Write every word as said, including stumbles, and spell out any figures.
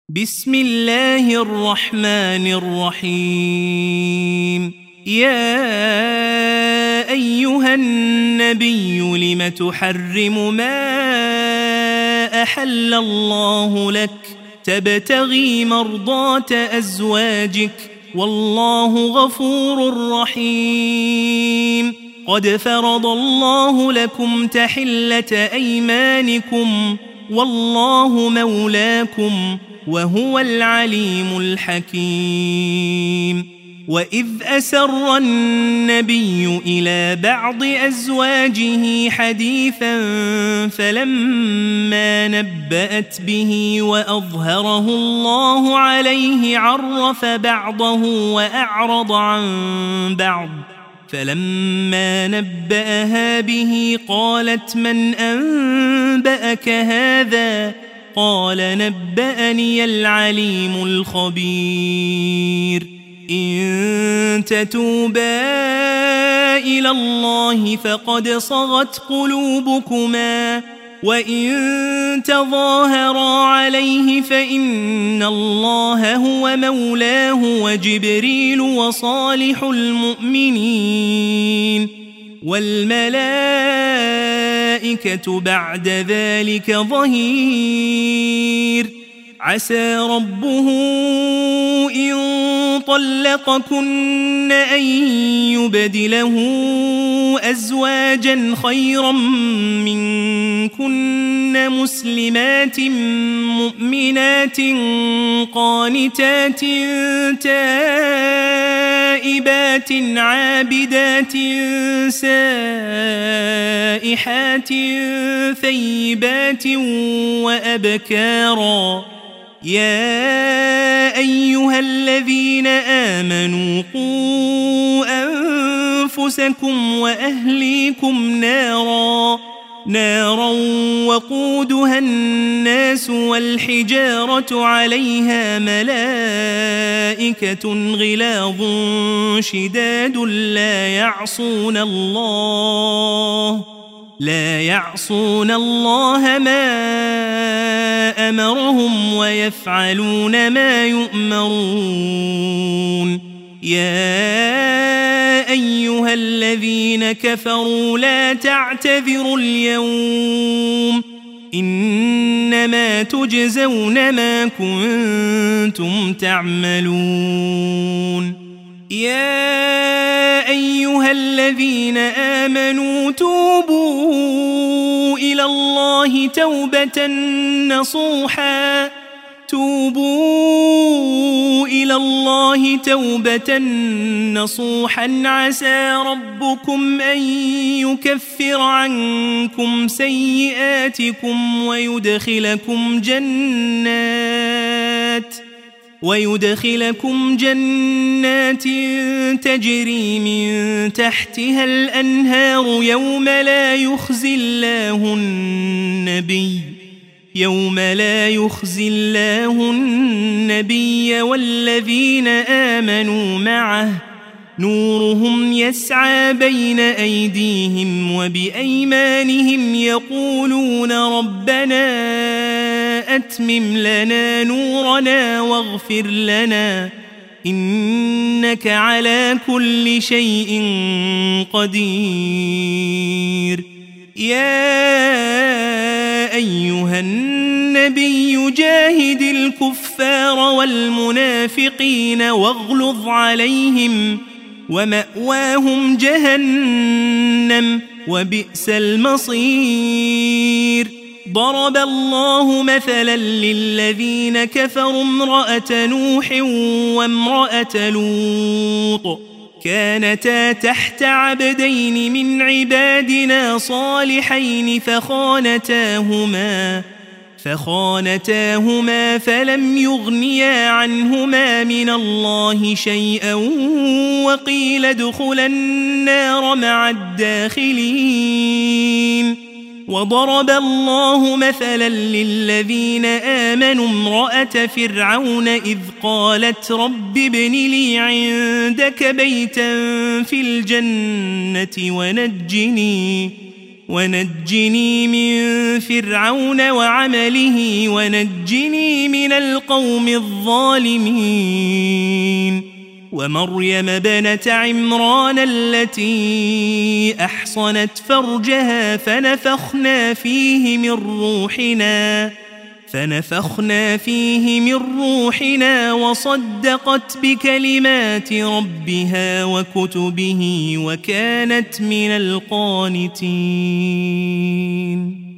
بسم الله الرحمن الرحيم. يا أيها النبي لم تحرم ما أحل الله لك تبتغي مرضات أزواجك والله غفور رحيم. قد فرض الله لكم تحلة أيمانكم والله مولاكم وهو العليم الحكيم. وإذ أسر النبي إلى بعض أزواجه حديثا فلما نبأت به وأظهره الله عليه عرف بعضه وأعرض عن بعض، فلما نبأها به قالت من أنبأك هذا؟ قال نبأني العليم الخبير. إن تتوبا إلى الله فقد صغت قلوبكما وإن تظاهرا عليه فإن الله هو مولاه وجبريل وصالح المؤمنين والملائكة بعد ذلك ظهير. عسى ربه إن طلقكن أن يبدله أزواجا خيرا منكن مسلمات مؤمنات قانتات تائبات عابدات سائحات ثيبات وأبكارا. يا أيها الذين آمنوا قوا أنفسكم وأهليكم نارا نارا وقودها الناس والحجارة عليها ملائكة غلاظ شداد لا يعصون الله لا يعصون الله ما أمرهم ويفعلون ما يؤمرون. يا أيها الذين كفروا لا تعتذروا اليوم إنما تجزون ما كنتم تعملون. يا أيها الذين آمنوا توبوا إلى الله توبة نصوحا توبوا إلى الله توبة نصوحا عسى ربكم أن يكفر عنكم سيئاتكم ويدخلكم جنات ويدخلكم جنات تجري من تحتها الأنهار يوم لا يخزي الله النبي يوم لا يخزي الله النبي والذين آمنوا معه نورهم يسعى بين أيديهم وبأيمانهم يقولون ربنا أتمم لنا نورنا واغفر لنا إنك على كل شيء قدير. يا أيها النبي جاهد الكفار والمنافقين واغلظ عليهم ومأواهم جهنم وبئس المصير. ضرب الله مثلا للذين كفروا امرأة نوح وامرأة لوط كانتا تحت عبدين من عبادنا صالحين فخانتاهما فخانتاهما فلم يغنيا عنهما من الله شيئا وقيل ادخلا النار مع الداخلين. وضرب الله مثلا للذين آمنوا امرأة فرعون إذ قالت رب ابن لي عندك بيتا في الجنة ونجني ونجني من فرعون وعمله ونجني من القوم الظالمين ومريم بنت عمران التي أحصنت فرجها فنفخنا فيه من روحنا فنفخنا فيه من روحنا وصدقت بكلمات ربها وكتبه وكانت من القانتين